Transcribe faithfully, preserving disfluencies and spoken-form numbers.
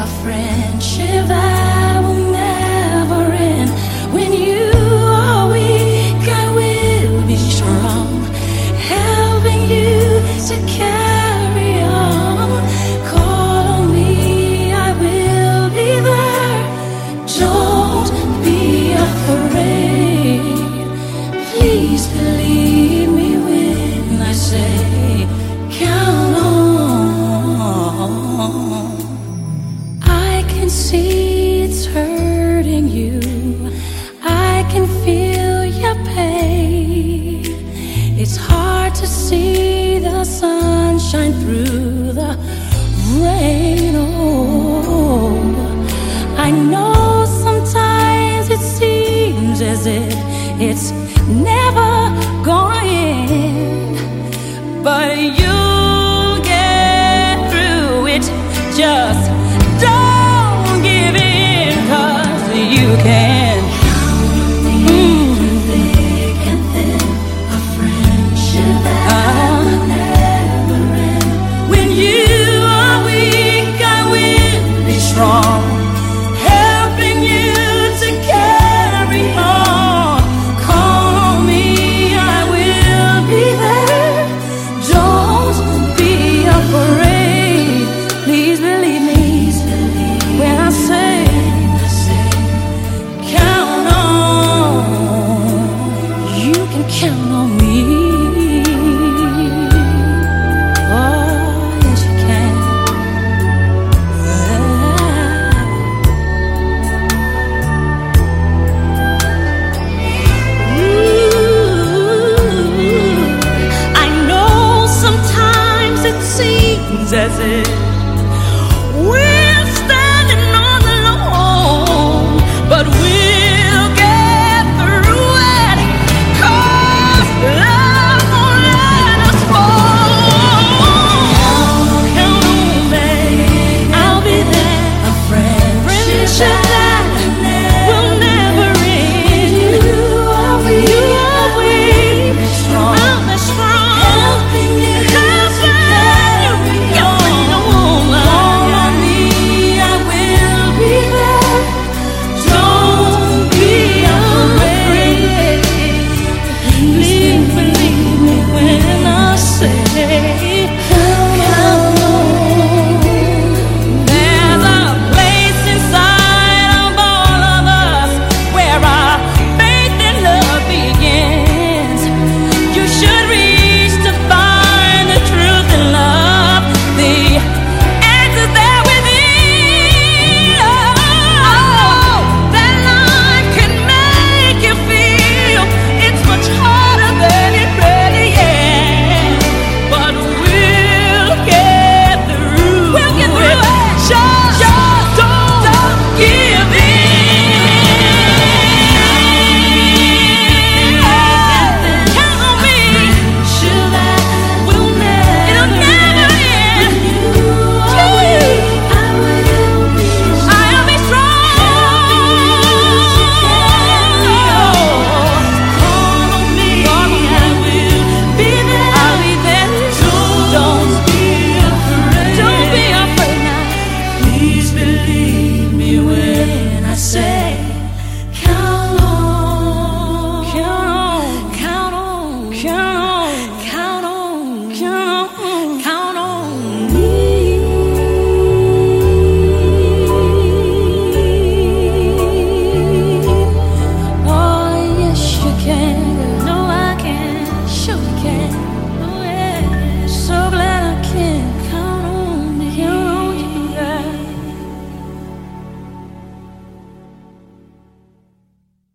a friendship that will never end. When you are weak, I will be strong, helping you to carry on. Call on me, I will be there. Don't be afraid. Please believe me when I say, count on. I can see it's hurting you. I can feel your pain. It's hard to see the sunshine through the rain. Oh, I know sometimes it seems as if it's never gonna end, but you'll get through it. Just don't give in, 'cause you can. Mm. Thick and thin, a friendship that will never end. When you are weak, I will be strong, helping you to carry on. Call on me, I will be there. Don't be afraid. Please believe me when I say, count on. You can count on me. Oh, yes you can. Ooh, I know sometimes it seems as if